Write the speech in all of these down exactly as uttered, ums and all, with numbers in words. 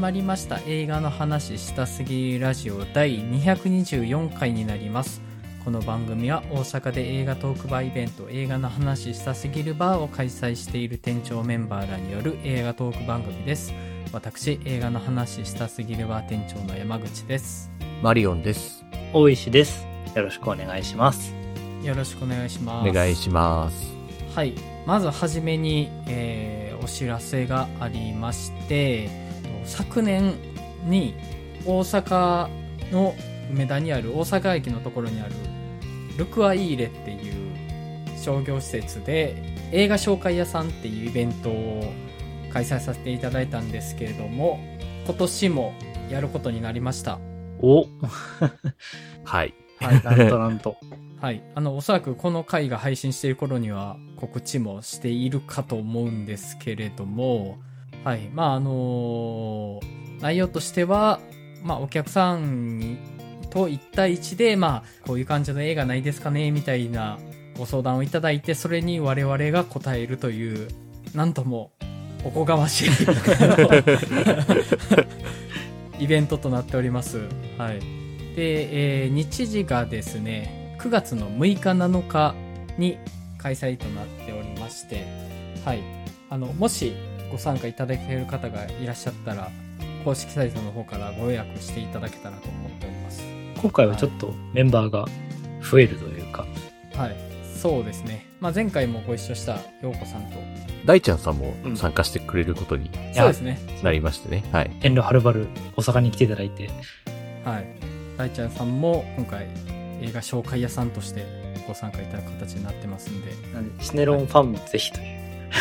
まりました映画の話したすぎラジオだいにひゃくにじゅうよんかいになります。この番組は大阪で映画トークバーイベント映画の話したすぎるバーを開催している店長メンバーらによる映画トーク番組です。私映画の話したすぎるバー店長の山口です。 マリオンです。 大石です。よろしくお願いします。 よろしくお願いします。 お願いします。 はい、まずはじめに、えー、お知らせがありまして、昨年に大阪の梅田にある大阪駅のところにあるルクアイーレっていう商業施設で映画紹介屋さんっていうイベントを開催させていただいたんですけれども、今年もやることになりました。 おはいはい、なんとなんとはい、あのおそらくこの回が配信している頃には告知もしているかと思うんですけれども、はい、まああのー、内容としては、まあお客さんにといち対いちで、まあこういう感じの映画ないですかねみたいなご相談をいただいて、それに我々が答えるという、なんともおこがましいイベントとなっております。はい。で、えー、日時がですね、くがつのむいかなのかに開催となっておりまして、はい。あの、もしご参加いただける方がいらっしゃったら、公式サイトの方からご予約していただけたらと思っております。 今回はちょっとメンバーが増えるというか。 はい。そうですね。まあ、前回もご一緒した陽子さんと、 大ちゃんさんも参加してくれることに、 うん、そうですね。 なりましてね。はい。 遠慮はるばる大阪に来ていただいて。 はい。大ちゃんさんも今回映画紹介屋さんとしてご参加いただく形になってますんで。 なんでシネロンファンもぜひという。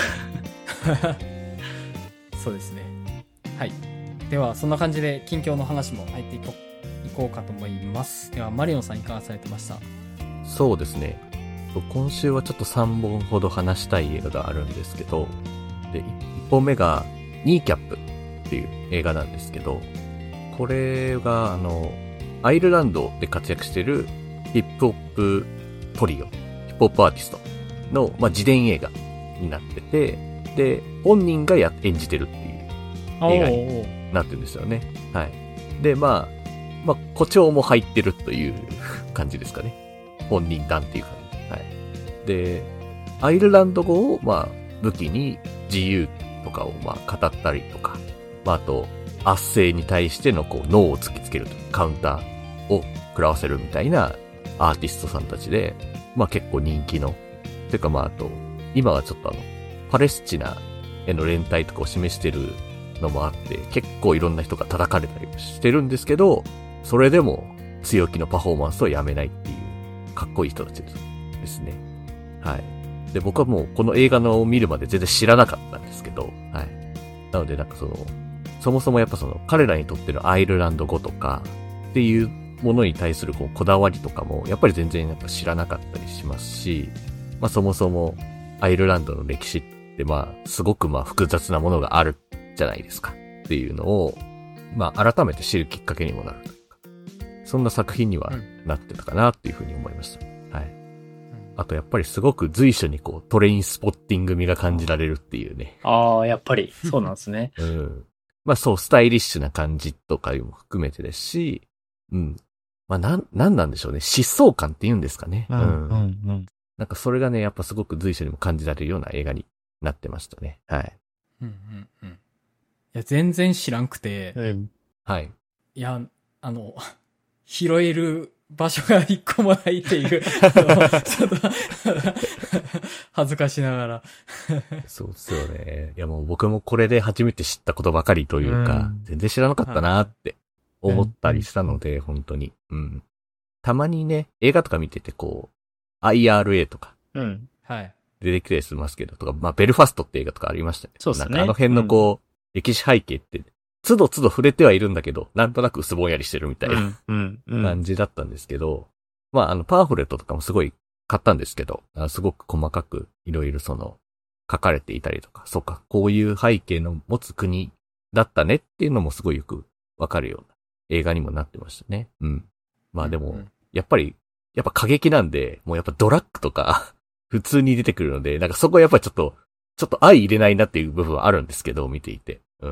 そうですね。はい。ではそんな感じで近況の話も入っていこう、いこうかと思います。ではマリオンさんいかがされてました？ そうですね。今週はちょっとさんぼんほど話したい映画があるんですけど、で、いっぽんめがニーキャップっていう映画なんですけど、これがあの、アイルランドで活躍しているヒップホップトリオ、ヒップホップアーティストの、まあ、自伝映画になってて、で、本人がや演じてるっていう映画になってるんですよね。はい。で、まあ、まあ、誇張も入ってるという感じですかね。本人団っていう感じ。はい。で、アイルランド語を、まあ、武器に自由とかを、まあ、語ったりとか、まあ、あと、圧政に対しての、こう、脳を突きつけるというカウンターを食らわせるみたいなアーティストさんたちで、まあ、結構人気の。てか、まあ、あと、今はちょっとあの、パレスチナへの連帯とかを示してるのもあって、結構いろんな人が叩かれたりしてるんですけど、それでも強気のパフォーマンスをやめないっていう、かっこいい人たちです。ですね。はい。で、僕はもうこの映画のを見るまで全然知らなかったんですけど、はい。なのでなんかその、そもそもやっぱその彼らにとってのアイルランド語とかっていうものに対するこうこだわりとかもやっぱり全然やっぱ知らなかったりしますし、まあそもそもアイルランドの歴史ってまあすごくまあ複雑なものがあるじゃないですかっていうのを、まあ改めて知るきっかけにもなるというか、そんな作品にはなってたかなっていうふうに思いました。はい。あとやっぱりすごく随所にこうトレインスポッティング味が感じられるっていうね。 ああ、やっぱりそうなんですね。 うん。まあそう、スタイリッシュな感じとかも含めてですし、うん。まあなん、なんなんでしょうね。疾走感って言うんですかね。 うん。うん、うん。 なんかそれがね、やっぱすごく随所にも感じられるような映画になってましたね。はい。 うんうんうん。いや、全然知らんくて。 うん、 はい。 いや、あの、拾える場所が一個もないっていう、あのちょっと、恥ずかしながら。 そうですよね。いやもう僕もこれで初めて知ったことばかりというか、うん、全然知らなかったなって思ったりしたので、うん、本当に。うん。たまにね、映画とか見ててこう、アイアールエー とか。 うん。はい。 出てきたりしますけど、とか、まあ、ベルファストって映画とかありましたね。 そうですね。 なんかあの辺のこう、うん、歴史背景って、つどつど触れてはいるんだけど、なんとなく薄ぼんやりしてるみたいな、うんうん、感じだったんですけど、まあ、あの、パンフレットとかもすごい買ったんですけど、すごく細かくいろいろその、書かれていたりとか、そうか、こういう背景の持つ国だったねっていうのもすごいよくわかるような映画にもなってましたね。うん。まあでも、うんうん、やっぱり、やっぱ過激なんで、もうやっぱドラッグとか、普通に出てくるので、なんかそこはやっぱりちょっと、ちょっと相入れないなっていう部分はあるんですけど、見ていて。うん。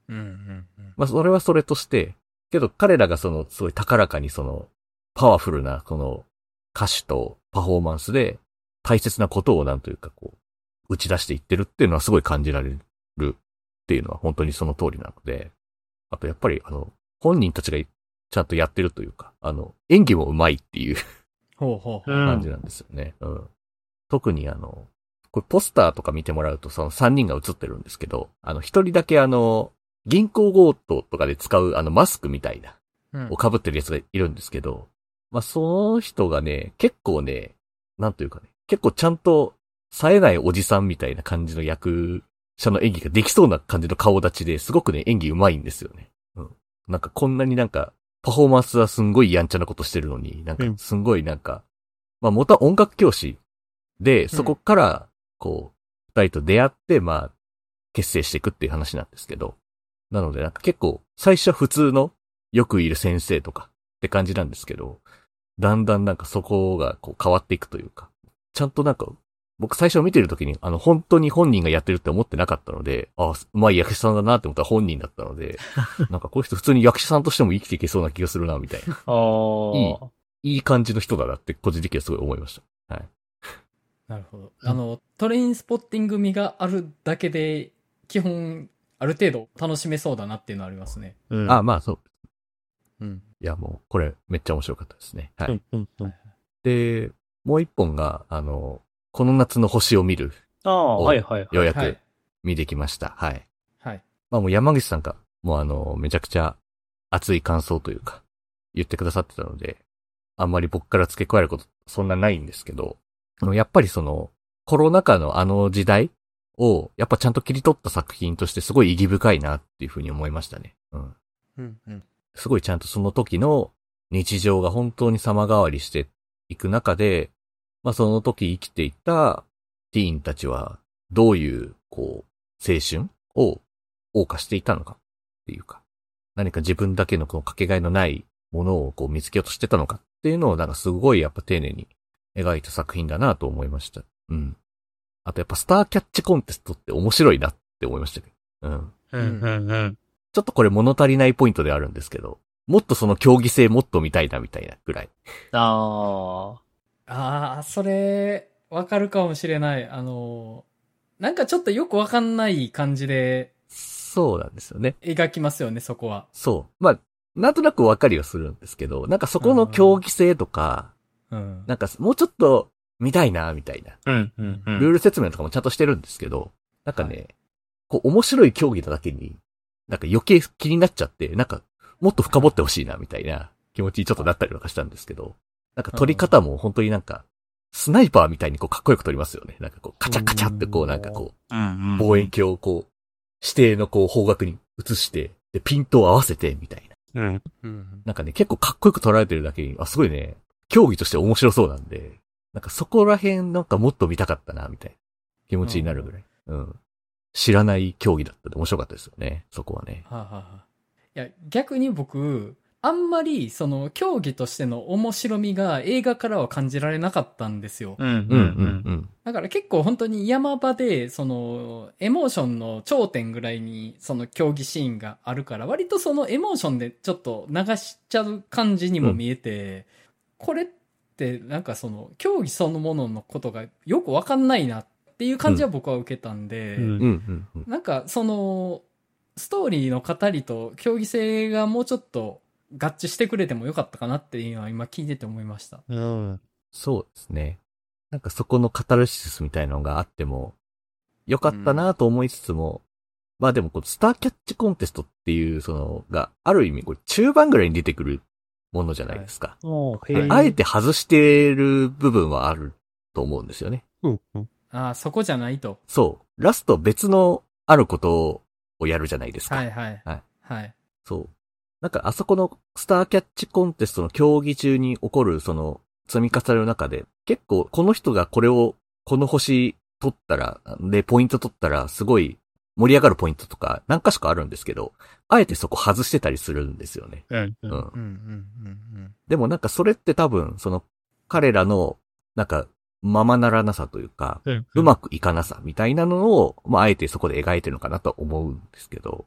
うんうんうん。 まあそれはそれとして、けど彼らがそのすごい高らかにそのパワフルなこの歌手とパフォーマンスで大切なことをなんというかこう打ち出していってるっていうのはすごい感じられるっていうのは本当にその通りなので、あとやっぱりあの本人たちがちゃんとやってるというか、あの演技も上手いっていうほうほうほう。 感じなんですよね。うん。特にあの、これポスターとか見てもらうとそのさんにんが写ってるんですけど、あの一人だけあの、銀行強盗とかで使うあのマスクみたいな、 うんを被ってるやつがいるんですけど、まあその人がね、結構ね、なんというかね、結構ちゃんと冴えないおじさんみたいな感じの役者の演技ができそうな感じの顔立ちですごくね、演技上手いんですよね。うん。なんかこんなになんか、パフォーマンスはすんごいやんちゃなことしてるのに、なんかすんごいなんか、まあ元は音楽教師で、そこから、こう、二人と出会って、まあ、結成していくっていう話なんですけど、なのでなんか結構、最初は普通の、よくいる先生とかって感じなんですけど、だんだんなんかそこがこう変わっていくというか、ちゃんとなんか、僕最初見てる時に、あの本当に本人がやってるって思ってなかったので、ああ、うまい役者さんだなって思ったら本人だったので、なんかこういう人普通に役者さんとしても生きていけそうな気がするな、みたいな。 ああ。 いい、いい感じの人だなって個人的にはすごい思いました。はい。 なるほど。あの、トレインスポッティング味があるだけで、基本、ある程度楽しめそうだなっていうのはありますね。 うん。 ああ、まあそう。 うん。 いやもう、これめっちゃ面白かったですね。はい。 うんうんうん。 で、もう一本が、あの、この夏の星を見る。 ああ、はいはいはい。 ようやくはい。 見てきました。はい。 はい。 まあもう山口さんが、もうあの、めちゃくちゃ熱い感想というか、言ってくださってたので、あんまり僕から付け加えることそんなないんですけど、あのやっぱりその、コロナ禍のあの時代を、やっぱちゃんと切り取った作品としてすごい意義深いなっていうふうに思いましたね。うん。 うんうん。 すごいちゃんとその時の日常が本当に様変わりしていく中で、まあその時生きていたティーンたちはどういう、こう、青春を謳歌していたのかっていうか、何か自分だけのこのかけがえのないものをこう見つけようとしてたのかっていうのをなんかすごいやっぱ丁寧に描いた作品だなと思いました。うん。あとやっぱスターキャッチコンテストって面白いなって思いましたね。うん。 うんうんうん。 ちょっとこれ物足りないポイントであるんですけど、もっとその競技性もっと見たいなみたいなぐらい。 ああ。 ああ、それ、わかるかもしれない。あの、なんかちょっとよくわかんない感じでそうなんですよね。 描きますよね、そこは。 そう。まあ、なんとなくわかりはするんですけど、なんかそこの競技性とか、 うん。 なんかもうちょっと見たいなみたいな。 うんうんうん。 ルール説明とかもちゃんとしてるんですけど、なんかね、 はいこう面白い競技なだけに、なんか余計気になっちゃって、なんかもっと深掘ってほしいなみたいな気持ちにちょっとなったりとかしたんですけど、なんか撮り方も本当になんか、スナイパーみたいにこうかっこよく撮りますよね。なんかこうカチャカチャってこうなんかこう、 うんうん。 望遠鏡をこう、指定のこう方角に移して、で、ピントを合わせてみたいな。 うん。 うん。 なんかね、結構かっこよく撮られてるだけに、あ、すごいね、競技として面白そうなんで、なんかそこら辺なんかもっと見たかったな、みたいな気持ちになるぐらい。うん。知らない競技だったんで面白かったですよね、そこはね。 はあ、はあはあ、いや、逆に僕、あんまり、その、競技としての面白みが映画からは感じられなかったんですよ。 うんうんうんうんうん。 だから結構本当に山場で、その、エモーションの頂点ぐらいに、その競技シーンがあるから、割とそのエモーションでちょっと流しちゃう感じにも見えて、うん、これってなんかその、競技そのもののことがよくわかんないなっていう感じは僕は受けたんで、 うんうんうんうん、 なんかその、ストーリーの語りと競技性がもうちょっと合致してくれてもよかったかなっていうのは今聞いてて思いました。 うん。 そうですね。なんかそこのカタルシスみたいなのがあっても、よかったなと思いつつも、うん、まあでもこうスターキャッチコンテストっていうそのがある意味これ中盤ぐらいに出てくるものじゃないですか。 はい、 あえて外してる部分はあると思うんですよね。 うんうん、 ああ、そこじゃないと。 そう。ラスト別のあることをやるじゃないですか。 はいはい。 はい。 はい。 そう。なんかあそこのスターキャッチコンテストの競技中に起こるその積み重ねの中で結構この人がこれをこの星取ったらでポイント取ったらすごい盛り上がるポイントとか何か所かあるんですけど、あえてそこ外してたりするんですよね。 うんうん。 うん。 うんうんうんうんでもなんかそれって多分その彼らのなんかままならなさというか、 うんうん、 うまくいかなさみたいなのを、まああえてそこで描いてるのかなと思うんですけど、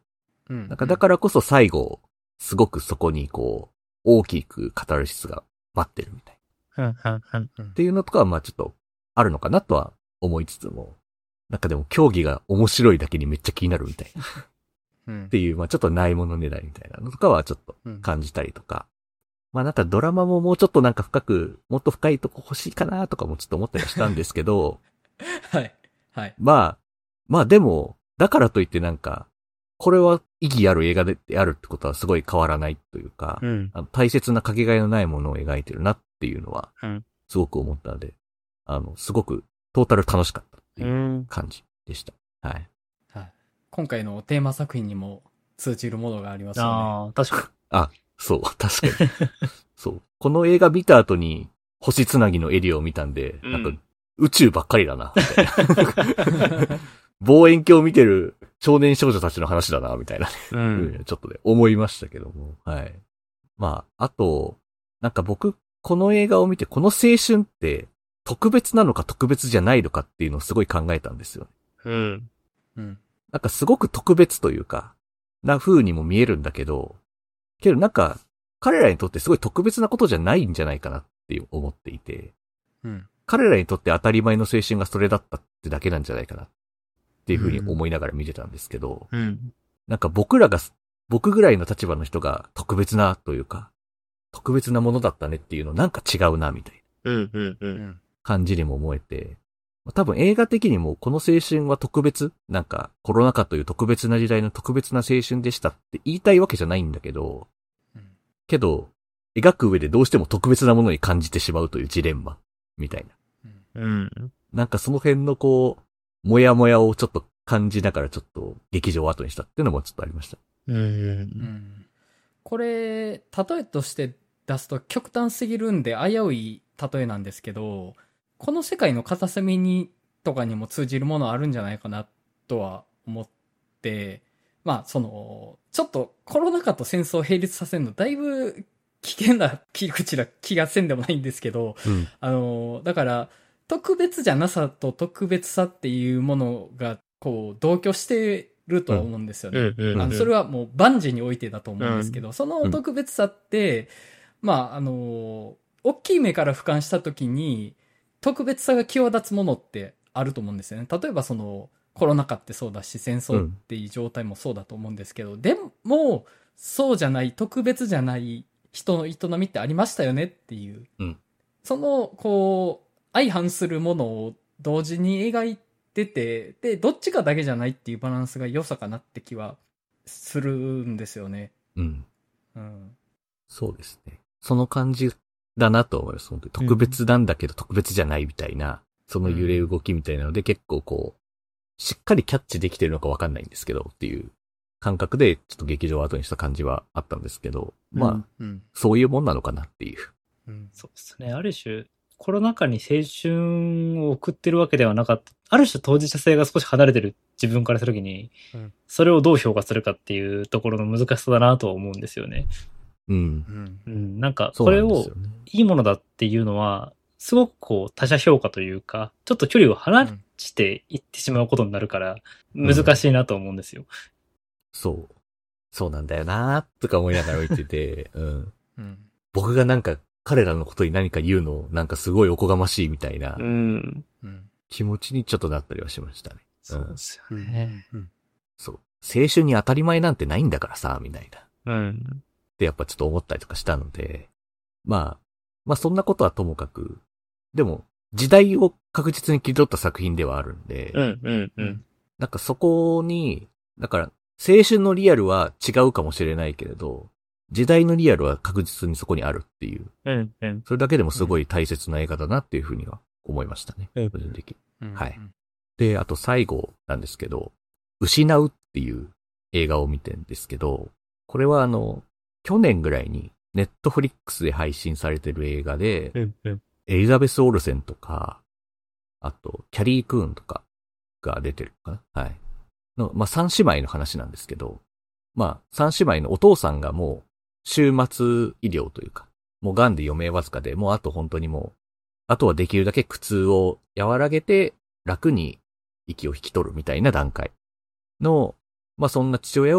うん。 なんかだからこそ最後、すごくそこにこう、大きくカタルシスが待ってるみたいうん、うん、うん。 うんっていうのとかはまあちょっとあるのかなとは思いつつも、なんかでも競技が面白いだけにめっちゃ気になるみたいな。 うんっていう、まあちょっとないものねだりみたいなのとかはちょっと感じたりとか。まあなんかドラマももうちょっとなんか深く、もっと深いとこ欲しいかなとかもちょっと思ったりしたんですけど、 はい。はい。 まあ、まあでも、だからといってなんか、これは意義ある映画であるってことはすごい変わらないというか、 うん。 あの大切なかけがえのないものを描いてるなっていうのは、 うん。 すごく思ったので、あの、すごくトータル楽しかったっていう感じでした。はい。 はい。今回のテーマ作品にも通じるものがありますよね。 ああ、確かあ、そう、確かに。そう。この映画見た後に、星つなぎのエリアを見たんで、 うんなんか、宇宙ばっかりだな、みたいな。望遠鏡を見てる少年少女たちの話だな、みたいな、ねに。うん。 ちょっとね、思いましたけども。はい。まあ、あと、なんか僕、この映画を見て、この青春って、特別なのか特別じゃないのかっていうのをすごい考えたんですよ。 うん。 うん。 なんかすごく特別というか、な風にも見えるんだけど、けどなんか、彼らにとってすごい特別なことじゃないんじゃないかなって思っていて、 うん。 彼らにとって当たり前の青春がそれだったってだけなんじゃないかなっていう風に思いながら見てたんですけど、 うん。 なんか僕らが、僕ぐらいの立場の人が特別なというか、特別なものだったねっていうのなんか違うなみたいなうん。うん。う。 うんん。 感じにも思えて、多分映画的にもこの青春は特別、なんかコロナ禍という特別な時代の特別な青春でしたって言いたいわけじゃないんだけど、 うんけど、描く上でどうしても特別なものに感じてしまうというジレンマ、みたいな。 うん。 なんかその辺のこう、もやもやをちょっと感じながらちょっと劇場を後にしたっていうのもちょっとありました。 うん。 うんこれ、例えとして出すと極端すぎるんで危うい例えなんですけど、この世界の片隅にとかにも通じるものあるんじゃないかなとは思って、まあその、ちょっとコロナ禍と戦争を並立させるのだいぶ危険な切り口な気がせんでもないんですけど、 うん。 あの、だから特別じゃなさと特別さっていうものがこう同居してるとは思うんですよね。 うん。 あのそれはもう万事においてだと思うんですけど、その特別さって、まあ、あの、大きい目から俯瞰したときに、特別さが際立つものってあると思うんですよね。例えばその、コロナ禍ってそうだし、戦争っていう状態もそうだと思うんですけど、でも、そうじゃない、特別じゃない人の営みってありましたよねっていう。 うんその、こう、相反するものを同時に描いてて、で、どっちかだけじゃないっていうバランスが良さかなって気はするんですよね。 うん。 うん。 そうですね。その感じだなと思います。本当に特別なんだけど特別じゃないみたいな、その揺れ動きみたいなので結構こう、しっかりキャッチできてるのかわかんないんですけどっていう感覚でちょっと劇場を後にした感じはあったんですけど、まあ、 うん。 そういうもんなのかなっていう。 うん。 そうですね。ある種、コロナ禍に青春を送ってるわけではなかった。ある種当事者性が少し離れてる自分からするときに、 うんそれをどう評価するかっていうところの難しさだなとは思うんですよね。 うん。 うん。 うん。なんか、 そうこれをなんですよね。 いいものだっていうのは、すごくこう他者評価というか、ちょっと距離を離していってしまうことになるから、難しいなと思うんですよ。 そう。そうなんだよなーとか思いながら見てて、うん。 うん。 僕がなんか彼らのことに何か言うのなんかすごいおこがましいみたいなうん。 うん。 気持ちにちょっとなったりはしましたね。 そうですようんね。 うん。 そう。青春に当たり前なんてないんだからさ、みたいな。 うん。 ってやっぱちょっと思ったりとかしたので、まあ、まあそんなことはともかく、でも時代を確実に切り取った作品ではあるんで、 うん。うん。うん。 なんかそこに、だから青春のリアルは違うかもしれないけれど、時代のリアルは確実にそこにあるっていう、 うん。うん。 それだけでもすごい大切な映画だなっていうふうには思いましたね。 うん個人的に。 うん。 はいで、あと最後なんですけど、失うっていう映画を見てるんですけど、これはあの、去年ぐらいにネットフリックスで配信されてる映画で、 うん。うん。 エリザベス・オルセンとか、あと、キャリー・クーンとかが出てるかなはい。の、まあ、三姉妹の話なんですけど、まあ、三姉妹のお父さんがもう、終末医療というか、もう癌で余命わずかで、もうあと本当にもう、あとはできるだけ苦痛を和らげて、楽に息を引き取るみたいな段階の、まあ、そんな父親を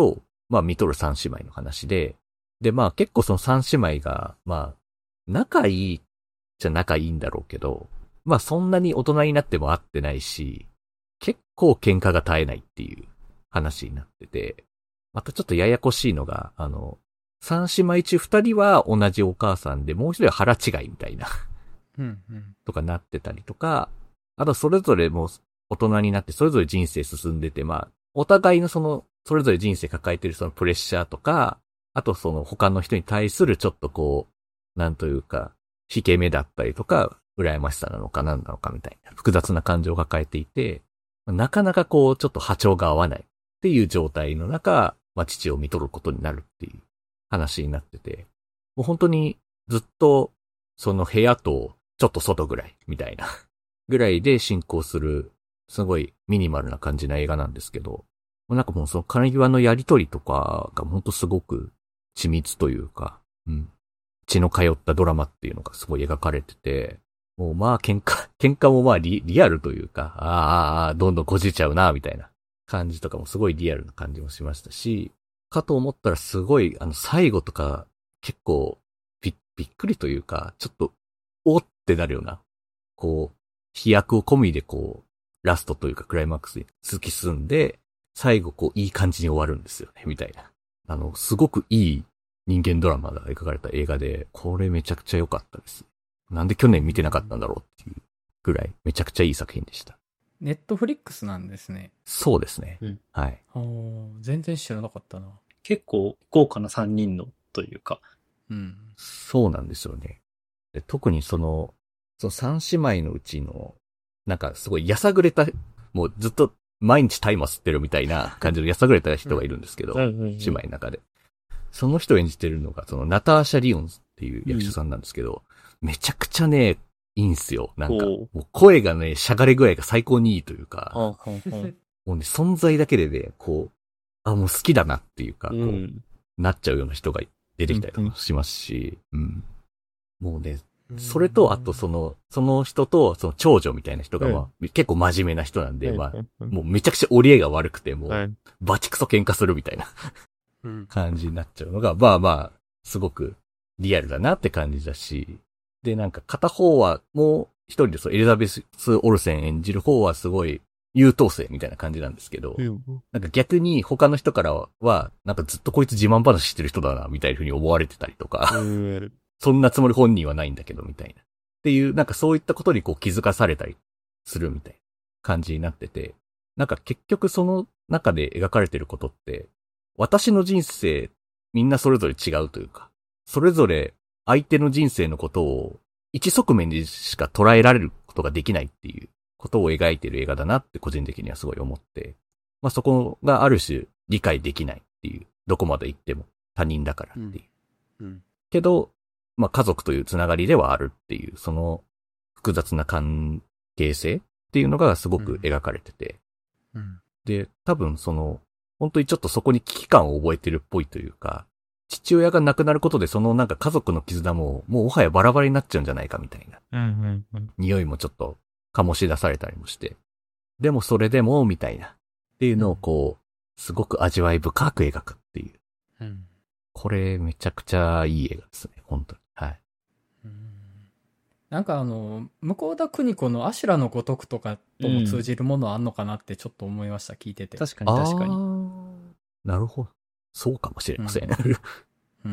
まあ見とる三姉妹の話で、でまあ結構その三姉妹が、まあ、仲いいじゃ仲いいんだろうけど、まあそんなに大人になっても会ってないし、結構喧嘩が絶えないっていう話になってて、またちょっとややこしいのが、あの、三姉妹中二人は同じお母さんで、もう一人は腹違いみたいなうんうんとかなってたりとか、あとそれぞれもう大人になってそれぞれ人生進んでて、まあ、お互いのその、それぞれ人生抱えてるそのプレッシャーとか、あとその他の人に対するちょっとこう、なんというか、引け目だったりとか、羨ましさなのか何なのかみたいな複雑な感情を抱えていて、なかなかこうちょっと波長が合わないっていう状態の中、まあ父を見とることになるっていう話になってて、もう本当にずっとその部屋とちょっと外ぐらいみたいなぐらいで進行するすごいミニマルな感じな映画なんですけど、なんかもうその彼際のやりとりとかが本当すごく緻密というか、うん。血の通ったドラマっていうのがすごい描かれてて、もうまあ喧嘩、喧嘩もまあリ、リアルというか、ああ、ああ、どんどんこじっちゃうな、みたいな感じとかもすごいリアルな感じもしましたし、かと思ったらすごい、あの最後とか結構び、びっくりというか、ちょっと、おってなるような、こう、飛躍を込みでこう、ラストというかクライマックスに突き進んで、最後こういい感じに終わるんですよね、みたいな。あの、すごくいい人間ドラマが描かれた映画で、これめちゃくちゃ良かったです。なんで去年見てなかったんだろうっていうぐらい、めちゃくちゃいい作品でした。 ネットフリックスなんですね。 そうですね。 うん、 はい。 全然知らなかったな。 結構豪華なさんにんのというか。 うん。 そうなんですよね。で特にその、その三姉妹のうちの、なんかすごいやさぐれた、もうずっと毎日大麻吸ってるみたいな感じのやさぐれた人がいるんですけど、姉妹の中で。その人を演じてるのが、そのナターシャ・リオンズっていう役者さんなんですけど、うん、めちゃくちゃね、いいんすよ。なんか、もう声がね、しゃがれ具合が最高にいいというか、もうね、存在だけでね、こう、あ、もう好きだなっていうか、こう、うん、なっちゃうような人が出てきたりとかしますし、うんうん、もうね、それと、あとその、その人と、その長女みたいな人が、まあ、うん、結構真面目な人なんで、うん、まあ、もうめちゃくちゃ折り合いが悪くて、もう、うん、バチクソ喧嘩するみたいな感じになっちゃうのが、まあまあ、すごくリアルだなって感じだし、で、なんか片方はもう一人でそうエリザベス・オルセン演じる方はすごい優等生みたいな感じなんですけど、うん、なんか逆に他の人からは、なんかずっとこいつ自慢話してる人だな、みたいな風に思われてたりとか、うん、そんなつもり本人はないんだけど、みたいな。っていう、なんかそういったことにこう気づかされたりするみたいな感じになってて、なんか結局その中で描かれてることって、私の人生、みんなそれぞれ違うというか、それぞれ相手の人生のことを一側面でしか捉えられることができないっていうことを描いている映画だなって個人的にはすごい思って、まあそこがある種理解できないっていう、どこまで行っても他人だからっていう。うんうん、けど、まあ家族というつながりではあるっていう、その複雑な関係性っていうのがすごく描かれてて、うんうん、で、多分その、本当にちょっとそこに危機感を覚えてるっぽいというか、父親が亡くなることでそのなんか家族の絆ももうもはやバラバラになっちゃうんじゃないかみたいな、うんうんうん、匂いもちょっと醸し出されたりもして、でもそれでもみたいなっていうのをこうすごく味わい深く描くっていう、うん、これめちゃくちゃいい映画ですね、本当に。はい。 うん、なんかあの向田邦子のアシュラのごとくとかとも通じるものあんのかなってちょっと思いました、聞いてて。 確かに確かに。 なるほど。そうかもしれません。うん、 うん、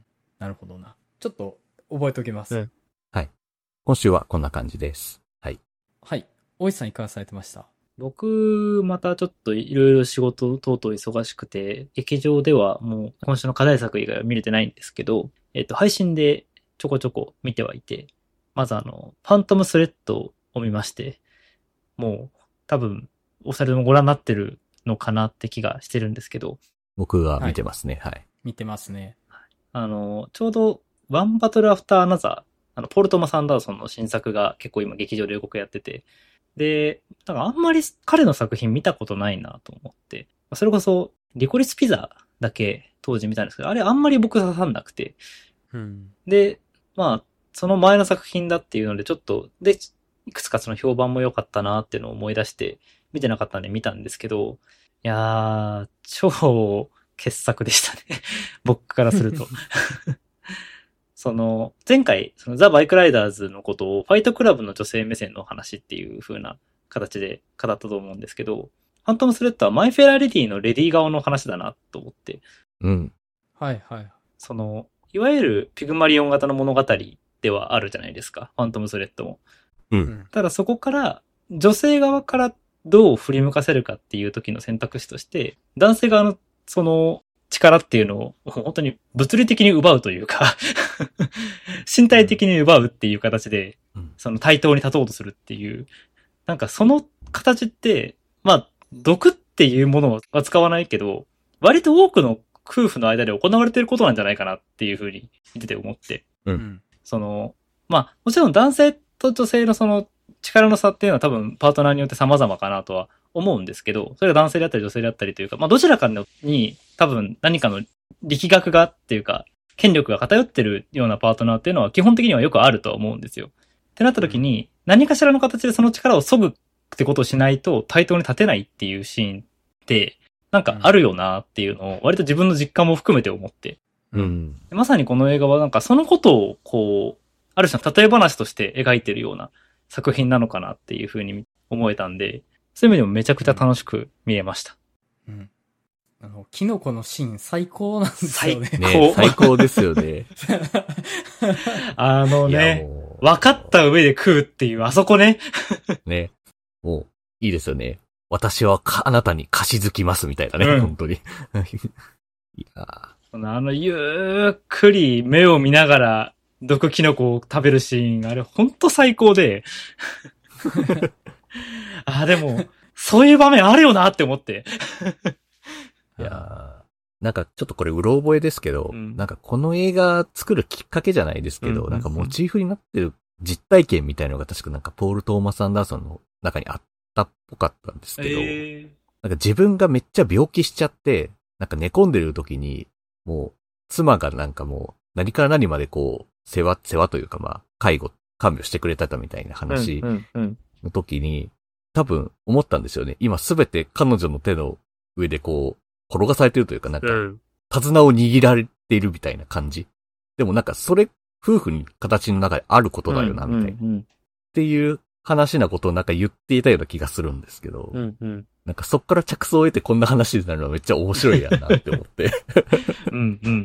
なるほどな。ちょっと覚えておきます、うん。 はい。今週はこんな感じです。はい。 はい。大石さんいかがされてました？ 僕、またちょっといろいろ仕事等々忙しくて、劇場ではもう今週の課題作以外は見れてないんですけど、えっと、配信でちょこちょこ見てはいて、まずあの、ファントムスレッドを見まして、もう多分、お二人ともご覧になってるのかなって気がしてるんですけど、 僕は見てますね。はい。はい、 見てますね。 あの、ちょうど、ワンバトルアフターアナザー、あの、ポール・トマス・アンダーソンの新作が結構今劇場で予告やってて、で、だからあんまり彼の作品見たことないなと思って、それこそ、リコリス・ピザだけ当時見たんですけど、あれあんまり僕刺さんなくて、うん、で、まあ、その前の作品だっていうので、ちょっと、で、いくつかその評判も良かったなっていうのを思い出して、見てなかったんで見たんですけど、いやー、超傑作でしたね。僕からすると。その、前回、そのザ・バイクライダーズのことをファイトクラブの女性目線の話っていう風な形で語ったと思うんですけど、ファントムスレッドはマイ・フェラーレディのレディ側の話だなと思って。 うん。 はいはい。 その、いわゆるピグマリオン型の物語ではあるじゃないですか。ファントムスレッドも。 うん。 ただそこから、女性側からどう振り向かせるかっていう時の選択肢として、男性側のその力っていうのを本当に物理的に奪うというか身体的に奪うっていう形で、その対等に立とうとするっていう、なんかその形って、まあ、毒っていうものは使わないけど、割と多くの夫婦の間で行われていることなんじゃないかなっていうふうに見てて思って。 うん。 その、まあ、もちろん男性と女性のその力の差っていうのは多分パートナーによって様々かなとは思うんですけど、それが男性であったり女性であったりというか、まあどちらかに多分何かの力学がっていうか、権力が偏ってるようなパートナーっていうのは基本的にはよくあるとは思うんですよ。ってなった時に、何かしらの形でその力を削ぐってことをしないと対等に立てないっていうシーンって、なんかあるよなっていうのを割と自分の実感も含めて思って。 うん。 まさにこの映画はなんかそのことをこう、ある種の例え話として描いてるような作品なのかなっていうふうに思えたんで、そういう意味でもめちゃくちゃ楽しく見えました。 うん。あの、キノコのシーン最高なんですよね。 最高。 ね、最高ですよね。 あのね、分かった上で食うっていう、あそこね。 ね。もう、いいですよね。私はあなたに貸し付きますみたいなね、うん、本当に。いやあの、ゆっくり目を見ながら、毒キノコを食べるシーン、あれほんと最高で。あ、でも、そういう場面あるよなって思って。 いやー、なんかちょっとこれうろ覚えですけど、うん、なんかこの映画作るきっかけじゃないですけど、うんうんうん、なんかモチーフになってる実体験みたいなのが確かなんかポール・トーマス・アンダーソンの中にあったっぽかったんですけど、えー、なんか自分がめっちゃ病気しちゃって、なんか寝込んでる時に、もう妻がなんかもう何から何までこう、世話、世話というかまあ、介護、看病してくれたみたいな話の時に、多分思ったんですよね。今すべて彼女の手の上でこう、転がされてるというかなんか、手綱を握られているみたいな感じ。でもなんかそれ、夫婦に形の中であることだよな、みたいな。っていう話なことをなんか言っていたような気がするんですけど、 うんうん、 なんかそっから着想を得てこんな話になるのはめっちゃ面白いやんなって思って。 うんうんうん。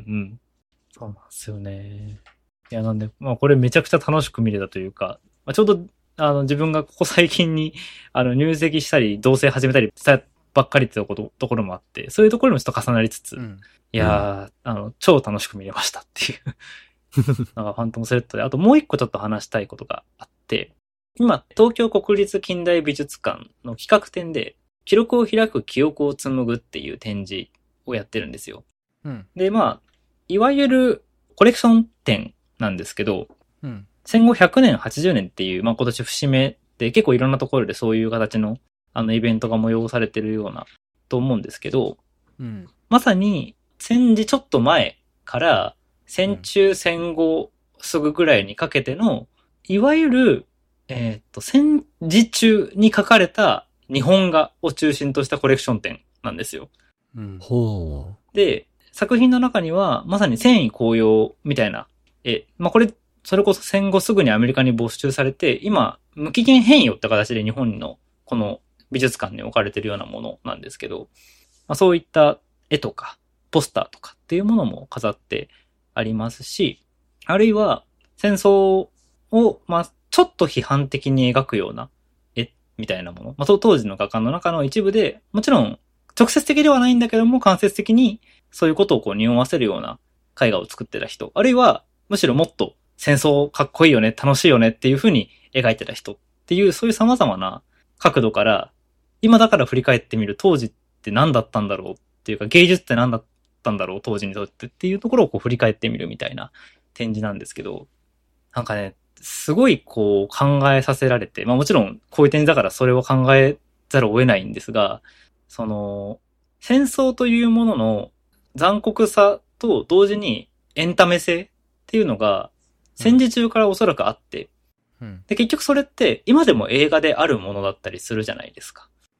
そうなんですよね。いや、なんで、まあこれめちゃくちゃ楽しく見れたというか、まあ、ちょうど、あの、自分がここ最近に、あの、入籍したり、同棲始めたりしたばっかりってところ、ところもあって、そういうところもちょっと重なりつつ、うん、いやー、うん、あの、超楽しく見れましたっていう。なんかファントムスレッドで、あともう一個ちょっと話したいことがあって、今、東京国立近代美術館の企画展で、記録を開く記憶を紡ぐっていう展示をやってるんですよ。うん、で、まあ、いわゆるコレクション展なんですけど、うん、戦後ひゃくねん、はちじゅうねんっていう、まあ今年節目で結構いろんなところでそういう形のあのイベントが催されてるようなと思うんですけど、うん、まさに戦時ちょっと前から戦中戦後すぐぐらいにかけての、いわゆる、えっと、戦時中に書かれた日本画を中心としたコレクション展なんですよ。 うん、ほう。で、作品の中にはまさに戦意高揚みたいな絵、まあこれ、それこそ戦後すぐにアメリカに没収されて、今、無期限返与って形で日本のこの美術館に置かれてるようなものなんですけど、まあ、そういった絵とか、ポスターとかっていうものも飾ってありますし、あるいは戦争を、まあ、ちょっと批判的に描くような絵みたいなもの。まあ、当時の画家の中の一部で、もちろん直接的ではないんだけども、間接的にそういうことをこう匂わせるような絵画を作ってた人、あるいはむしろもっと戦争かっこいいよね、楽しいよねっていう風に描いてた人っていう、そういう様々な角度から、今だから振り返ってみる当時って何だったんだろうっていうか、芸術って何だったんだろう当時にとってっていうところをこう振り返ってみるみたいな展示なんですけど、なんかね、すごいこう考えさせられて、まあもちろんこういう展示だからそれを考えざるを得ないんですが、その、戦争というものの残酷さと同時にエンタメ性っていうのが戦時中からおそらくあって、うん、で結局それって今でも映画であるものだったりするじゃないですか。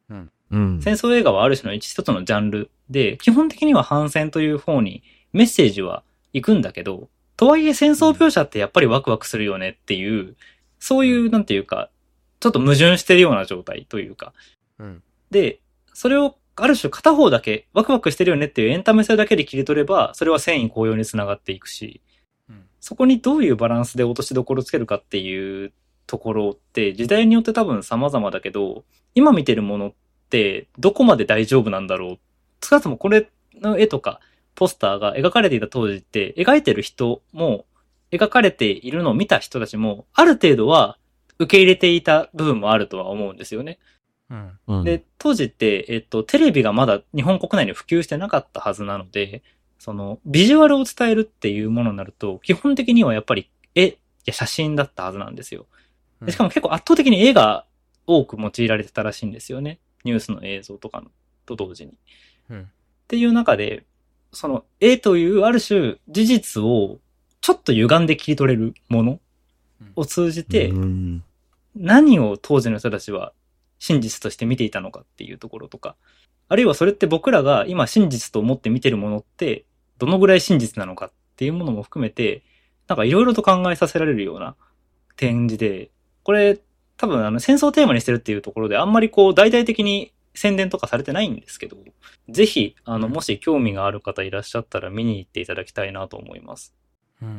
うんうん。 戦争映画はある種の一つのジャンルで、基本的には反戦という方にメッセージは行くんだけど、とはいえ戦争描写ってやっぱりワクワクするよねっていう、そういうなんていうか、ちょっと矛盾してるような状態というか。 うん、 で、それをある種片方だけワクワクしてるよねっていうエンタメ性だけで切り取れば、それは戦意高揚につながっていくし、うん、そこにどういうバランスで落としどころをつけるかっていうところって時代によって多分様々だけど、今見てるものってどこまで大丈夫なんだろう。少なくともこれの絵とかポスターが描かれていた当時って描いてる人も描かれているのを見た人たちもある程度は受け入れていた部分もあるとは思うんですよね。うん、で、当時って、えっと、テレビがまだ日本国内に普及してなかったはずなので、その、ビジュアルを伝えるっていうものになると、基本的にはやっぱり絵や写真だったはずなんですよ。でしかも結構圧倒的に絵が多く用いられてたらしいんですよね。ニュースの映像とかのと同時に。うん、っていう中で、その、絵というある種事実をちょっと歪んで切り取れるものを通じて、何を当時の人たちは真実として見ていたのかっていうところとか、あるいはそれって僕らが今真実と思って見てるものってどのぐらい真実なのかっていうものも含めて、なんかいろいろと考えさせられるような展示で、これ多分あの戦争をテーマにしてるっていうところであんまりこう大々的に宣伝とかされてないんですけど、ぜひあのもし興味がある方いらっしゃったら見に行っていただきたいなと思います。 うんうん、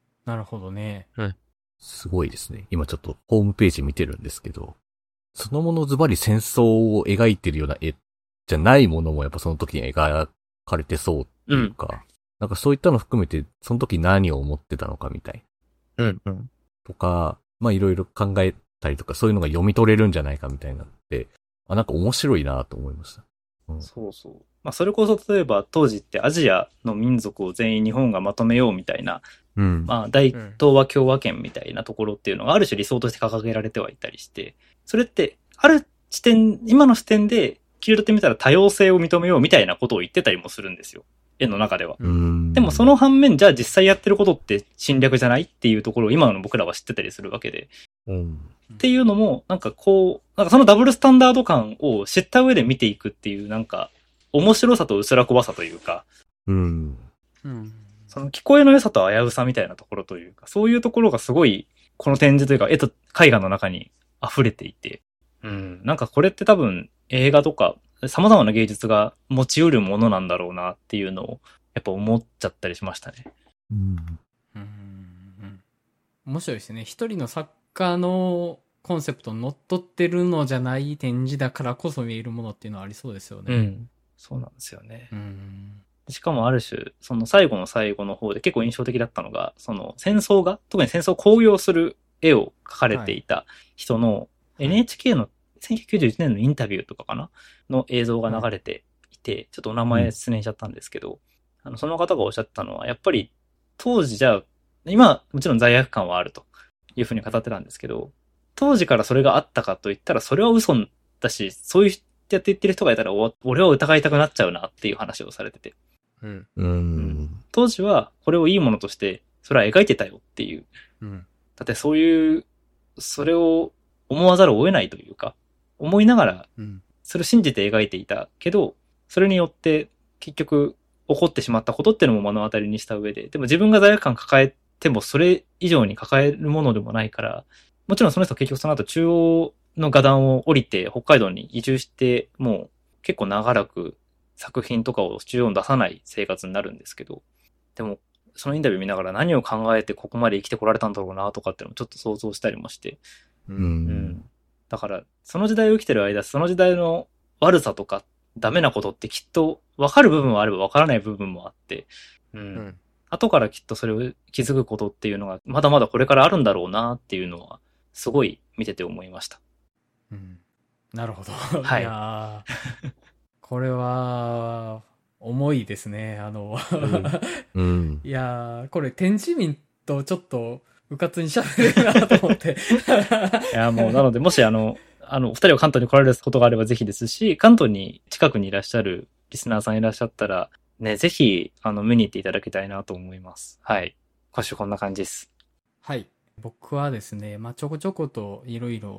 なるほどね。 うん。すごいですね。今ちょっとホームページ見てるんですけど、そのものズバリ戦争を描いてるような絵じゃないものもやっぱその時に描かれてそうっていうか、うん、なんかそういったの含めてその時何を思ってたのかみたい。 うんうん。 とか、まあいろいろ考えたりとかそういうのが読み取れるんじゃないかみたいなって、あ、なんか面白いなと思いました。 うん、そうそう。まあそれこそ例えば当時ってアジアの民族を全員日本がまとめようみたいな、うん、まあ大東亜共和圏みたいなところっていうのがある種理想として掲げられてはいたりして、それってある視点、今の視点で切り取ってみたら多様性を認めようみたいなことを言ってたりもするんですよ。絵の中では。でもその反面、じゃあ実際やってることって侵略じゃないっていうところを今の僕らは知ってたりするわけで。うん、っていうのも、なんかこう、なんかそのダブルスタンダード感を知った上で見ていくっていう、なんか面白さと薄ら怖さというか、うん、その聞こえの良さと危うさみたいなところというか、そういうところがすごい、この展示というか、絵と絵画の中に溢れていて、うん、なんかこれって多分映画とか様々な芸術が持ち得るものなんだろうなっていうのをやっぱ思っちゃったりしましたね。うん。 うん、面白いですね。一人の作家のコンセプトにのっとってるのじゃない展示だからこそ見えるものっていうのはありそうですよね。 うん。そうなんですよね。うん。しかもある種、その最後の最後の方で結構印象的だったのが、その戦争が、特に戦争を興行する絵を描かれていた人の、はいエヌエイチケー のせんきゅうひゃくきゅうじゅういちねんのインタビューとかかなの映像が流れていて、はい、ちょっとお名前失念しちゃったんですけど、うん、あのその方がおっしゃったのは、やっぱり当時じゃあ、今もちろん罪悪感はあるというふうに語ってたんですけど、当時からそれがあったかといったらそれは嘘だし、そういうやって言ってる人がいたら俺は疑いたくなっちゃうなっていう話をされてて。うん。うん、当時はこれをいいものとしてそれは描いてたよっていう。うん、だってそういう、それを思わざるを得ないというか、思いながら、それを信じて描いていたけど、それによって結局起こってしまったことっていうのも目の当たりにした上で、でも自分が罪悪感抱えてもそれ以上に抱えるものでもないから、もちろんその人は結局その後中央の画壇を降りて北海道に移住して、もう結構長らく作品とかを中央に出さない生活になるんですけど、でもそのインタビュー見ながら何を考えてここまで生きてこられたんだろうなとかっていうのもちょっと想像したりもして、うんうん、だからその時代を生きてる間、その時代の悪さとかダメなことってきっと分かる部分もあれば分からない部分もあって、うんうん、後からきっとそれを気づくことっていうのがまだまだこれからあるんだろうなっていうのはすごい見てて思いました。 うん、なるほど。はい。いやこれは重いですね。あの、うん、いやこれ天智民とちょっとうかつに喋れるなと思って。 いやもうなのでもしあのあのお二人は関東に来られることがあればぜひですし、関東に近くにいらっしゃるリスナーさんいらっしゃったらねぜひあの見に行っていただきたいなと思います。はい。今週こんな感じです。 はい。僕はですね、まあちょこちょこといろいろ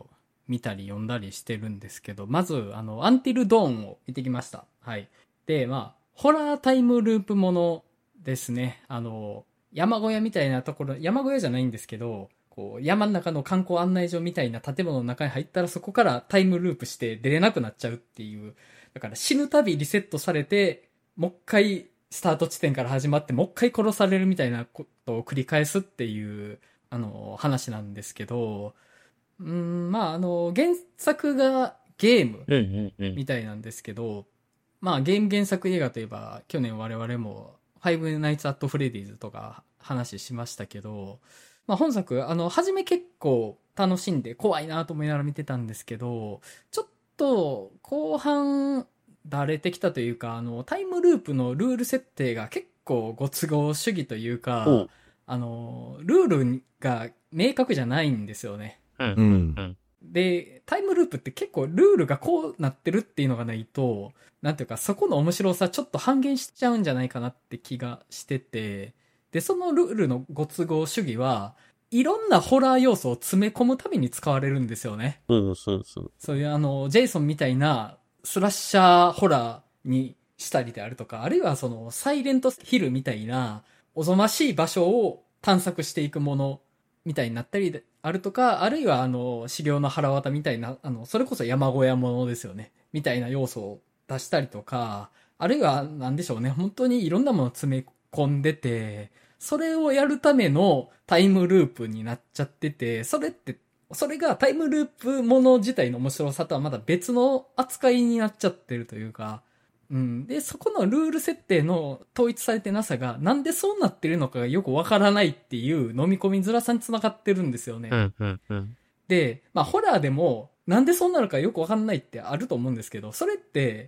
見たり読んだりしてるんですけど、まず、あの、アンティルドーンを見てきました。はい。で、まあ、ホラータイムループものですね。あの、山小屋みたいなところ、山小屋じゃないんですけど、こう、山の中の観光案内所みたいな建物の中に入ったらそこからタイムループして出れなくなっちゃうっていう。だから死ぬたびリセットされて、もう一回スタート地点から始まって、もう一回殺されるみたいなことを繰り返すっていう、あの、話なんですけど、うーん、まあ、あの、原作がゲームみたいなんですけど、うんうんうん、まあ、ゲーム原作映画といえば、去年我々も、ファイブナイツアットフレディーズとか話しましたけど、まあ本作、あの、初め結構楽しんで怖いなと思いながら見てたんですけど、ちょっと後半、だれてきたというか、あの、タイムループのルール設定が結構ご都合主義というか、あの、ルールが明確じゃないんですよね。 うん。うん。 で、タイムループって結構ルールがこうなってるっていうのがないと、なんていうかそこの面白さちょっと半減しちゃうんじゃないかなって気がしてて、で、そのルールのご都合主義は、いろんなホラー要素を詰め込むために使われるんですよね。 そうそうそう。 そういうあの、ジェイソンみたいなスラッシャーホラーにしたりであるとか、あるいはそのサイレントヒルみたいなおぞましい場所を探索していくものみたいになったりであるとか、あるいはあの、資料の腹渡みたいな、あの、それこそ山小屋ものですよね。みたいな要素を出したりとか、あるいはなんでしょうね、本当にいろんなものを詰め込んでて、それをやるためのタイムループになっちゃってて、それって、それがタイムループもの自体の面白さとはまだ別の扱いになっちゃってるというか、うん。で、そこのルール設定の統一されてなさが、なんでそうなってるのかがよくわからないっていう飲み込みづらさにつながってるんですよね。 うんうんうん。 で、まあ、ホラーでも、なんでそうなるかよくわかんないってあると思うんですけど、それって、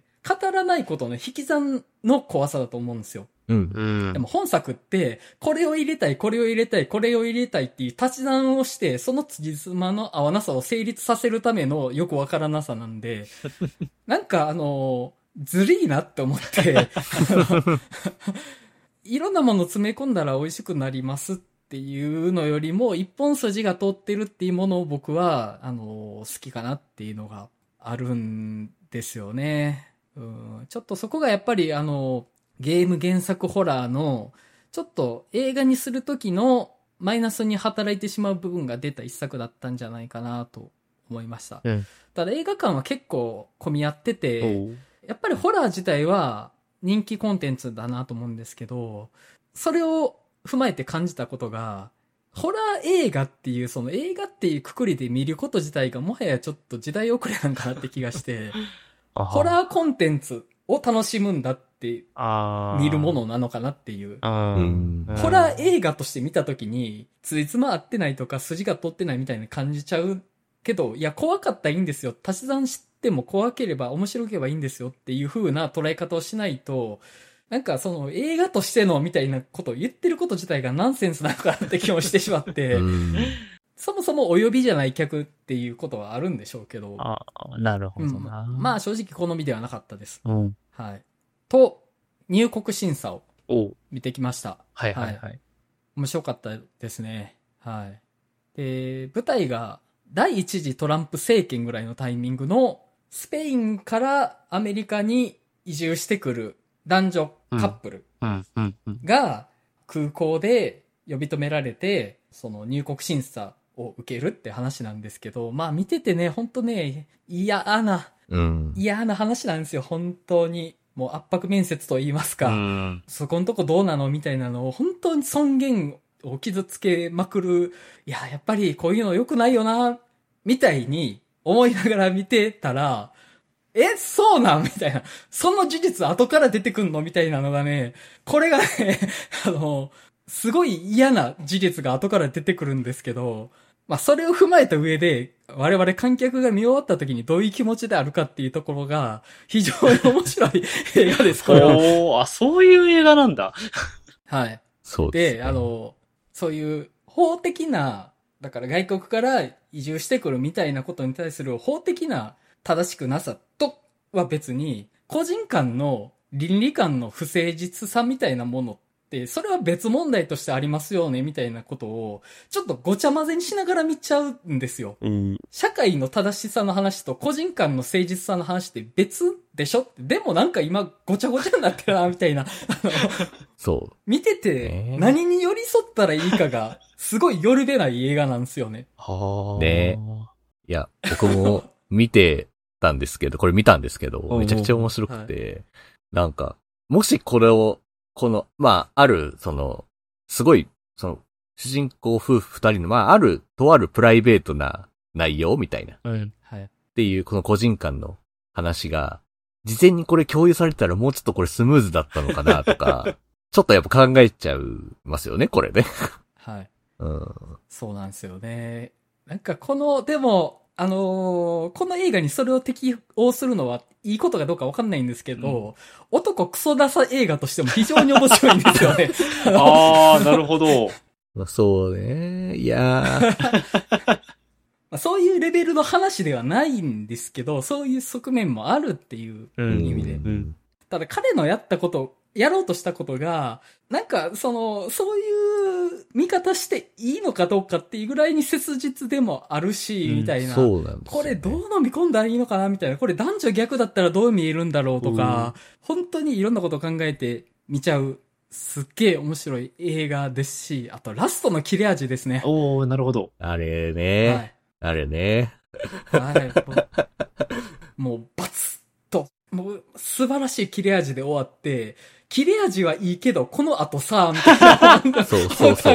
語らないことの引き算の怖さだと思うんですよ。 うん。 でも本作って、これを入れたい、これを入れたい、これを入れたいっていう立ち算をして、その辻褄の合わなさを成立させるためのよくわからなさなんで、なんかあの、ずりーなって思って、いろんなもの詰め込んだら美味しくなりますっていうのよりも、一本筋が通ってるっていうものを僕は、あの、好きかなっていうのがあるんですよね。うん、ちょっとそこがやっぱりあの、ゲーム原作ホラーの、ちょっと映画にするときのマイナスに働いてしまう部分が出た一作だったんじゃないかなと思いました。 うん、 ただ映画館は結構混み合ってて、やっぱりホラー自体は人気コンテンツだなと思うんですけど、それを踏まえて感じたことが、ホラー映画っていう、その映画っていう括りで見ること自体がもはやちょっと時代遅れなんかなって気がして、ホラーコンテンツを楽しむんだって見るものなのかなっていう。ホラー映画として見たときに、ついつま合ってないとか筋が通ってないみたいに感じちゃうけど、いや怖かったらいいんですよ。足し算しても怖ければ面白ければいいんですよっていう風な捉え方をしないと、なんかその映画としてのみたいなことを言ってること自体がナンセンスなのかなって気もしてしまって、そもそもお呼びじゃない客っていうことはあるんでしょうけど。 ああ、なるほどな、 うん。まあ正直好みではなかったです。 うん。 はい。と、入国審査を見てきました。 はいはいはい。 面白かったですね。はい。で、舞台が第一次トランプ政権ぐらいのタイミングのスペインからアメリカに移住してくる男女カップルが空港で呼び止められて、その入国審査を受けるって話なんですけど、まあ見ててね、ほんとね、嫌な、うん、嫌な話なんですよ、本当に。もう圧迫面接と言いますか、うん、そこのとこどうなのみたいなのを本当に尊厳を傷つけまくる、いや、やっぱりこういうの良くないよな、みたいに思いながら見てたら、え、そうなんみたいな。その事実後から出てくんのみたいなのがね、これがね、あの、すごい嫌な事実が後から出てくるんですけど、まあそれを踏まえた上で、我々観客が見終わった時にどういう気持ちであるかっていうところが、非常に面白い映画です、これは。 おー、あ、そういう映画なんだ。 はい。 そうですね。 で、あの、そういう法的な、だから外国から移住してくるみたいなことに対する法的な正しくなさとは別に、個人間の倫理観の不誠実さみたいなもの 、それは別問題としてありますよね、みたいなことを、ちょっとごちゃ混ぜにしながら見ちゃうんですよ。 うん。 社会の正しさの話と個人間の誠実さの話って別でしょって、でもなんか今ごちゃごちゃになってるな、みたいな。あのそう。 見てて、何に寄り添ったらいいかが、すごい寄るべない映画なんですよね。 はあ。 ねいや、僕も見てたんですけど、これ見たんですけど、めちゃくちゃ面白くて、はい、なんか、もしこれを、この、まあ、ある、その、すごい、その、主人公夫婦二人の、まあ、ある、とあるプライベートな内容みたいな。 うん。 はい。 っていう、この個人間の話が、事前にこれ共有されたらもうちょっとこれスムーズだったのかなとか、ちょっとやっぱ考えちゃいますよね、これね。 はい。 うん。 そうなんですよね。なんかこの、でも、あのー、この映画にそれを適応するのはいいことかどうかわかんないんですけど、うん、男クソダサ映画としても非常に面白いんですよね。 ああ、なるほど。 まあ、そうね。いやー。そういうレベルの話ではないんですけど、そういう側面もあるっていう意味で。 うんうん、 ただ彼のやったこと、やろうとしたことが、なんか、その、そういう見方していいのかどうかっていうぐらいに切実でもあるし、うん、みたいな。 そうなんですよね。 これどう飲み込んだらいいのかなみたいな。これ男女逆だったらどう見えるんだろうとか、うん、本当にいろんなことを考えて見ちゃう、すっげえ面白い映画ですし、あとラストの切れ味ですね。 おー、なるほど。 あれね。はい、あれね。 はい。もう、バツッと、もう素晴らしい切れ味で終わって、切れ味はいいけど、この後さ、みたいな。 そうそうそう。そう。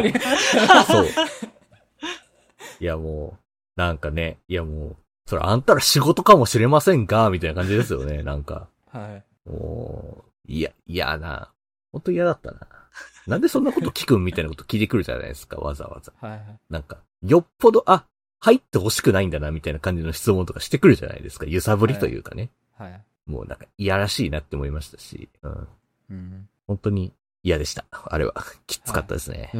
いやもう、なんかね、いやもう、それあんたら仕事かもしれませんかみたいな感じですよね、なんか。 はい。 もう、いや、嫌な。ほんと嫌だったな。なんでそんなこと聞くんみたいなこと聞いてくるじゃないですか、わざわざ。 はいはい。 なんか、よっぽど、あ、入ってほしくないんだな、みたいな感じの質問とかしてくるじゃないですか。揺さぶりというかね。 はい。はい、 もうなんか、いやらしいなって思いましたし。うんうん、 本当に嫌でした。あれは。きつかったですね。 はい、うん、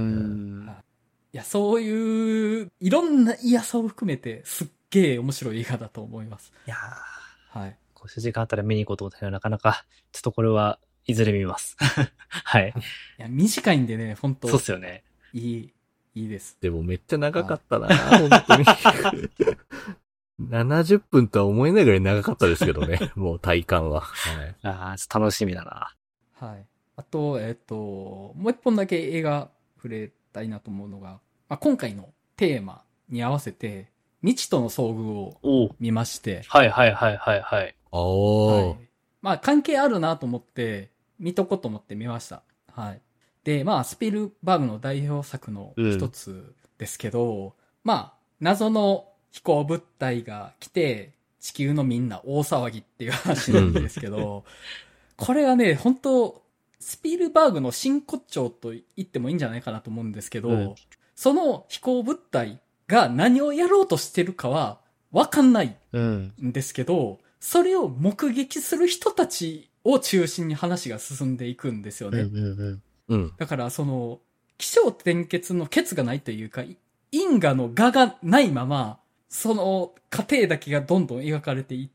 いや、そういう、いろんな嫌さを含めて、すっげえ面白い映画だと思います。 いやー。はい。 こういう時間あったら見に行こうと思ったけど、なかなか、ちょっとこれはいずれ見ます。はい。 いや、短いんでね、本当そうっすよね。 いい、いいです。 でもめっちゃ長かったな、本当に。ななじゅっぷんとは思えないぐらい長かったですけどね。もう体感は。はい、 ああ、ちょっと楽しみだな。 はい。あと、えっと、もう一本だけ映画触れたいなと思うのが、まあ、今回のテーマに合わせて、未知との遭遇を見まして。 はいはいはいはいはい。 おー。はい、 まあ関係あるなと思って、見とこうと思って見ました。はい。で、まあスピルバーグの代表作の一つですけど、うん、まあ謎の飛行物体が来て、地球のみんな大騒ぎっていう話なんですけど、これはね、本当スピルバーグの真骨頂と言ってもいいんじゃないかなと思うんですけど、うん、その飛行物体が何をやろうとしてるかはわかんないんですけど、うん、それを目撃する人たちを中心に話が進んでいくんですよね。 うんうんうん、 だからその、起承転結の結がないというか、因果の我がないまま、その過程だけがどんどん描かれていって、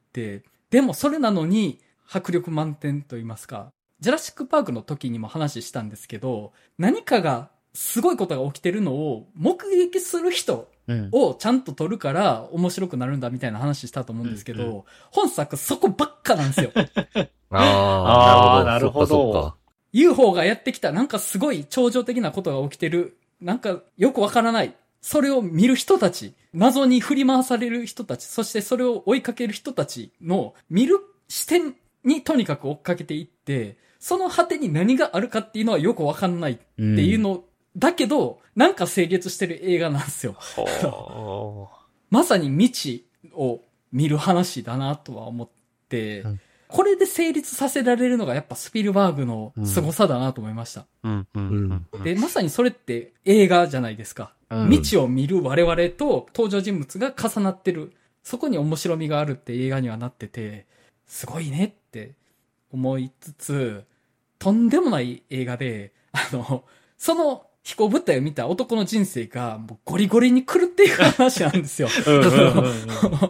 でもそれなのに迫力満点と言いますか、ジュラシックパークの時にも話したんですけど、何かがすごいことが起きてるのを目撃する人をちゃんと撮るから面白くなるんだみたいな話したと思うんですけど、うんうん、本作そこばっかなんですよ。 ああ、なるほど。そっかそっか。 ユーフォー がやってきたなんかすごい超常的なことが起きてる。なんかよくわからない。それを見る人たち、謎に振り回される人たち、そしてそれを追いかける人たちの見る視点にとにかく追っかけていって、その果てに何があるかっていうのはよくわかんないっていうの、うん、だけど、なんか成立してる映画なんですよ。まさに未知を見る話だなとは思って、うん、これで成立させられるのがやっぱスピルバーグの凄さだなと思いました。 うんうんうん、 で、まさにそれって映画じゃないですか。うん、未知を見る我々と登場人物が重なってる。そこに面白みがあるって映画にはなってて、すごいねって思いつつ、とんでもない映画で、あの、その飛行物体を見た男の人生がもうゴリゴリに狂っていく話なんですよ。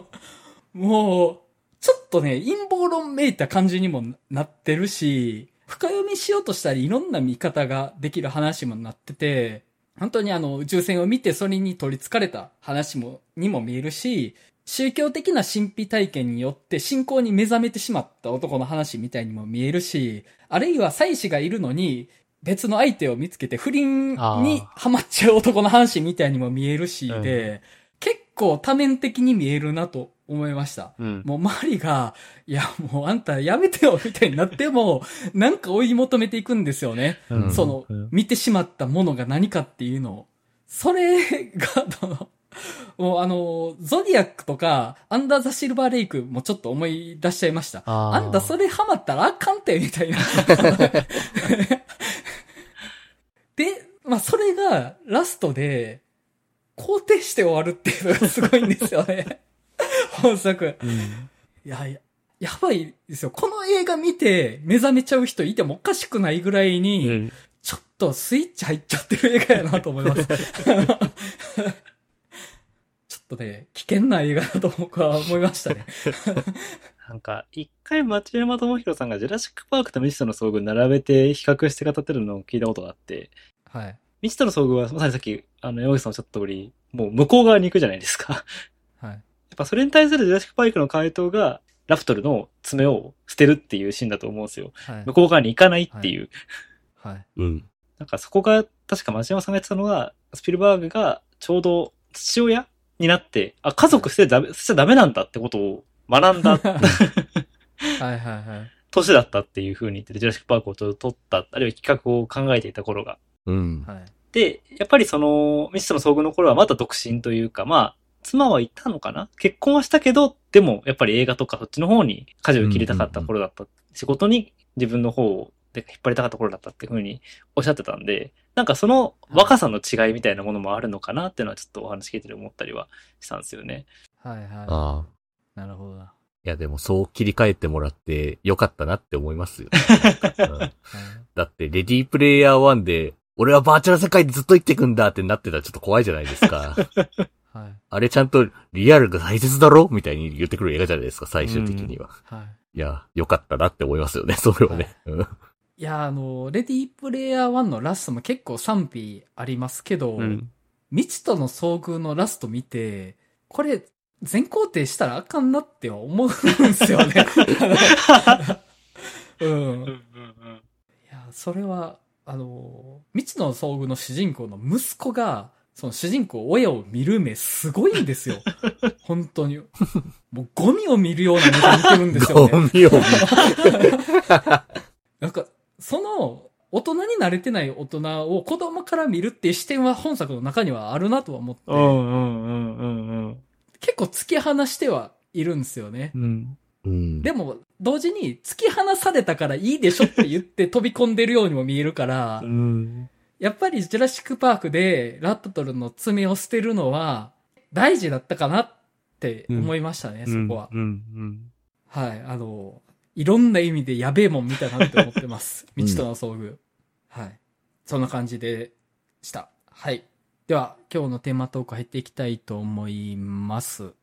もう、ちょっとね、陰謀論めいた感じにもなってるし、 深読みしようとしたらいろんな見方ができる話もなってて、本当にあの宇宙船を見てそれに取り憑かれた話も、にも見えるし、宗教的な神秘体験によって信仰に目覚めてしまった男の話みたいにも見えるし、あるいは妻子がいるのに別の相手を見つけて不倫にハマっちゃう男の話みたいにも見えるしで、うん、結構多面的に見えるなと思いました。うん、もう周りが、いやもうあんたやめてよみたいになっても、なんか追い求めていくんですよね。うん、その、うん、見てしまったものが何かっていうのを。それが、もうあの、ゾディアックとか、アンダーザシルバーレイクもちょっと思い出しちゃいました。あ, あんたそれハマったらあかんて、みたいな。で、まあそれがラストで、肯定して終わるっていうのがすごいんですよね。本作。うん、いやいや、やばいですよ。この映画見て目覚めちゃう人いてもおかしくないぐらいに、うん、ちょっとスイッチ入っちゃってる映画やなと思います。ちょっとね、危険な映画だと僕は思いましたね。 なんか、一回町山智博さんがジュラシックパークと未知との遭遇並べて比較して語ってるのを聞いたことがあって、 はい。 未知との遭遇はまさにさっき、あの、山口さんおっしゃった通り、もう向こう側に行くじゃないですか。 はい。 やっぱそれに対するジュラシックパークの回答が、ラプトルの爪を捨てるっていうシーンだと思うんですよ。はい、向こう側に行かないっていう。 はい。はい、 うん。 なんかそこが、確か町山さんが言ってたのが、スピルバーグがちょうど父親になって、あ、家族捨てダメ、捨てちゃダメなんだってことを学んだ。はいはいはい。 年だったっていう風に言ってて、ジュラシックパークを撮った、あるいは企画を考えていた頃が。 うん。 はい。で、やっぱりその、未知との遭遇の頃はまだ独身というか、まあ、妻はいたのかな？結婚はしたけど、でもやっぱり映画とかそっちの方に舵を切りたかった頃だった。うんうんうん、仕事に自分の方で引っ張りたかった頃だったっていう風におっしゃってたんで、なんかその若さの違いみたいなものもあるのかなっていうのはちょっとお話聞いてて思ったりはしたんですよね。 はいはい。ああ。 なるほどな。 いやでもそう切り替えてもらってよかったなって思いますよ、うん。だってレディープレイヤーワンで俺はバーチャル世界でずっと生きていくんだってなってたらちょっと怖いじゃないですか。はい、あれちゃんとリアルが大切だろみたいに言ってくる映画じゃないですか、最終的には。 うん、はい。 いや、よかったなって思いますよね、それはね。 はい、いや、あの、レディープレイヤーワンのラストも結構賛否ありますけど、うん、未知との遭遇のラスト見て、これ、全肯定したらあかんなって思うんですよね。うん。うんうんうん、いや、それは、あの、未知の遭遇の主人公の息子が、その主人公親を見る目すごいんですよ。本当に。もうゴミを見るような目で見てるんですよね。 ゴミを見る。 なんか、その、大人に慣れてない大人を子供から見るっていう視点は本作の中にはあるなとは思って。 うんうんうんうんうん。 結構突き放してはいるんですよね。 うんうん、 でも、同時に突き放されたからいいでしょって言って飛び込んでるようにも見えるから、 うん、 やっぱりジュラシックパークでラプトルの爪を捨てるのは大事だったかなって思いましたね、うん、そこは、 うんうん。 はい、あの、いろんな意味でやべえもん見たなって思ってます。未知との遭遇、うん。はい。そんな感じでした。はい。では、今日のテーマトーク入っていきたいと思います。